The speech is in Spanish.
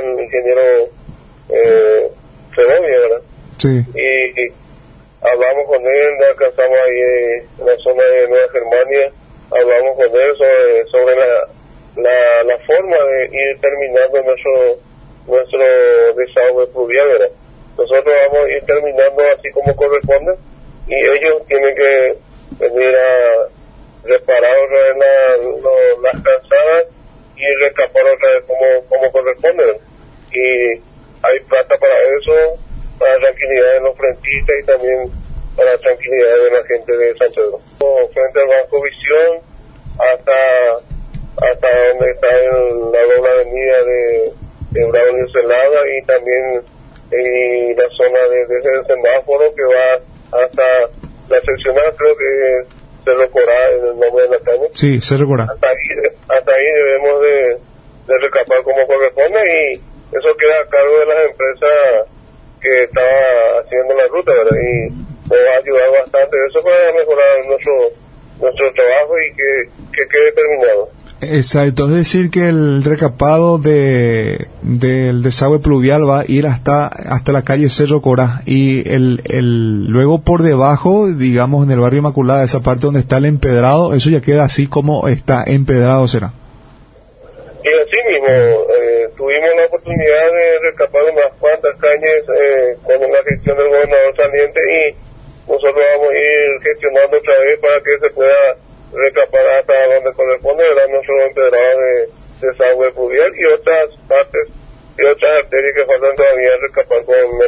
al ingeniero Segovia, ¿verdad? Sí. Y hablamos con él, alcanzamos ahí en la zona de Nueva Germania, hablamos con él sobre la forma de ir terminando nuestro desagüe pluvial, ¿verdad? Nosotros vamos a ir terminando así como corresponde y ellos tienen que venir a reparar otra vez las calzadas y recapar otra vez como corresponde, ¿verdad? Y hay plata para eso, para la tranquilidad de los frentistas y también para la tranquilidad de la gente de San Pedro. Frente al Banco Visión hasta donde está la doble avenida de Braulio Celada y también la zona desde el semáforo que va hasta la seccional, creo que Cerro Corá en el nombre de la calle. Sí, Cerro Corá. Hasta ahí debemos de recapar como corresponde y eso queda a cargo de las empresas que estaba haciendo la ruta, ¿verdad? Y nos va a ayudar bastante eso para mejorar nuestro trabajo y que quede terminado. Exacto, es decir que el recapado del desagüe pluvial va a ir hasta la calle Cerro Corá y luego por debajo, digamos en el barrio Inmaculada, esa parte donde está el empedrado, eso ya queda así como está empedrado, ¿será? Y así mismo, tuvimos la oportunidad de recapar unas cuantas calles con la gestión del gobernador saliente y nosotros vamos a ir gestionando otra vez para que se pueda recapar hasta donde corresponde, ¿verdad? Nuestro empedrado de desagüe pluvial y otras partes y otras arterias que faltan todavía recapar con